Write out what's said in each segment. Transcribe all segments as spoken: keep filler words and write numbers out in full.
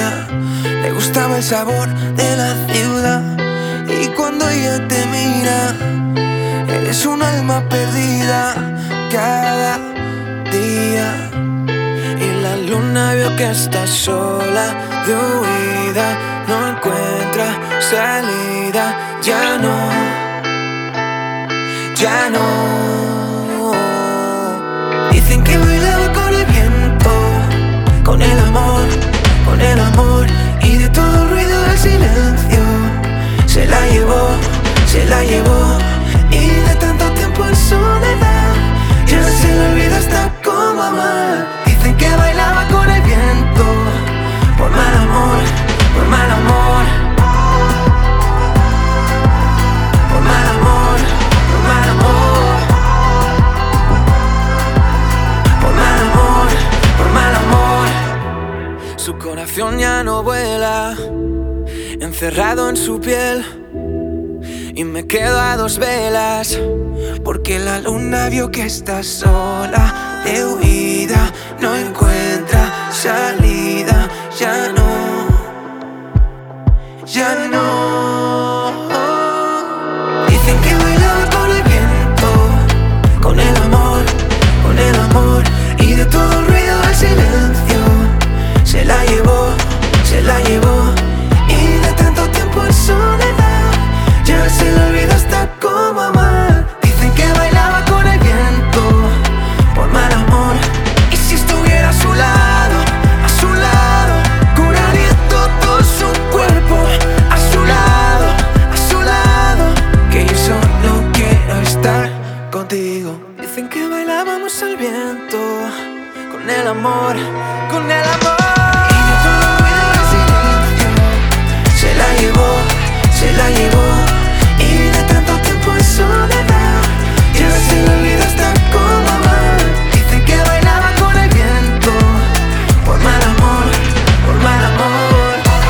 día. Le gustaba el sabor de la ciudad. Y cuando ella te mira, eres un alma perdida cada día. Y la luna vio que está sola de huida, no encuentra salida. Ya no, ya no. Dicen que bailaba con el viento, con el amor, con el amor. Y de todo el ruido del silencio se la llevó, se la llevó. Y de tanto tiempo en soledad ya se le olvidó hasta cómo amar. Dicen que bailaba con el viento, por mal amor, por mal amor. Por mal amor, por mal amor. Por mal amor, por mal amor. Su corazón ya no vuela, encerrado en su piel. Y me quedo a dos velas, porque la luna vio que está sola de huida, no encuentra salida. Ya no, ya no. Dicen que bailaba con el viento, con el amor, con el amor. Y de todo el ruido del silencio se la llevó, se la llevó. Y de tanto tiempo en soledad ya se le olvidó hasta cómo amar. Dicen que bailaba con el viento, por mal amor. Y si estuviera a su lado, a su lado, curaría todo su cuerpo. A su lado, a su lado, que yo solo quiero estar contigo. Dicen que bailábamos al viento, con el amor, con el amor. Y de todo el ruido del silencio se la llevó, se la llevó. Y de tanto tiempo en soledad ya se le olvidó hasta cómo amar. Dicen que bailaba con el viento, por mal amor, por mal amor.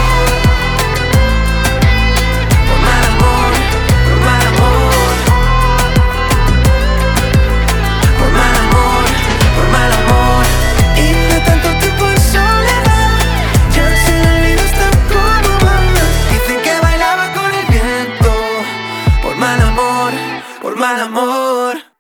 Por mal amor, por mal amor. Por mal amor, por mal amor. Y de tanto tiempo en soledad ya se le olvidó hasta cómo amar. Dicen que bailaba con el viento, por mal amor, por mal amor.